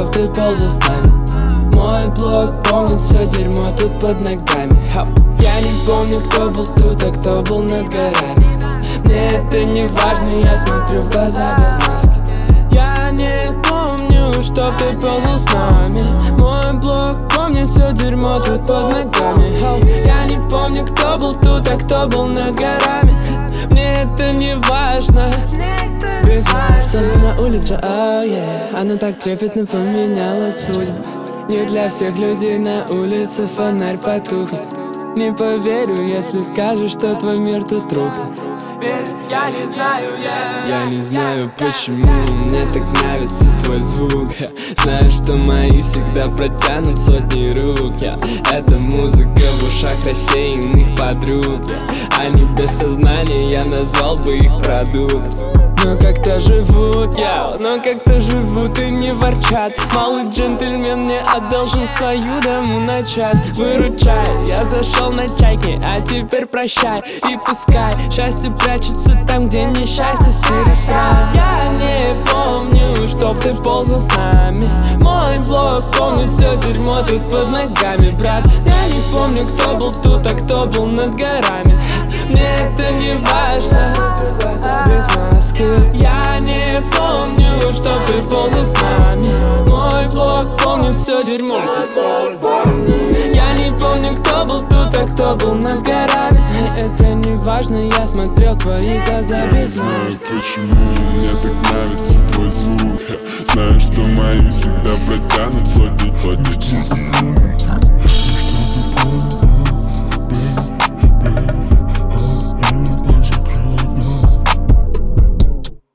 чтоб ты ползал с нами. Мой блог помнит все дерьмо тут под ногами. Я не помню, кто был тут, а кто был над горами. Мне это не важно, я смотрю в глаза без маски. Я не помню, чтоб ты ползал с нами. Мой блог помнит все дерьмо тут под ногами. Я не помню, кто был тут, а кто был над горами. Мне это не важно. Без нас. Солнце на улице, oh yeah. Оно так трепетно поменяло судьбу. Не для всех людей на улице фонарь потухнет. Не поверю, если скажу, что твой мир тут рухнет. Ведь я не знаю, я не знаю почему мне так нравится твой звук. Я знаю, что мои всегда протянут сотни рук. Это музыка в ушах рассеянных подруг. Они без сознания, я назвал бы их продукт. Но как-то живут, но как-то живут и не ворчат. Малый джентльмен мне одолжил свою дому на час. Выручай, я зашел на чайки, а теперь прощай. И пускай счастье прячется там, где несчастье стырит срам. Я не помню, чтоб ты ползал с нами. Мой блог помнит все дерьмо тут под ногами, брат. Я не помню, кто был тут, а кто был над горами. Мне это не важно. Без маски. Я не помню, чтоб ты ползал с нами. Мой блог помнит все дерьмо. Я не помню, кто был тут, а кто был над горами. Это не важно, я смотрел в твои глаза без маски. Почему мне так нравится твой звук? Я знаю, что мои всегда протянут сотни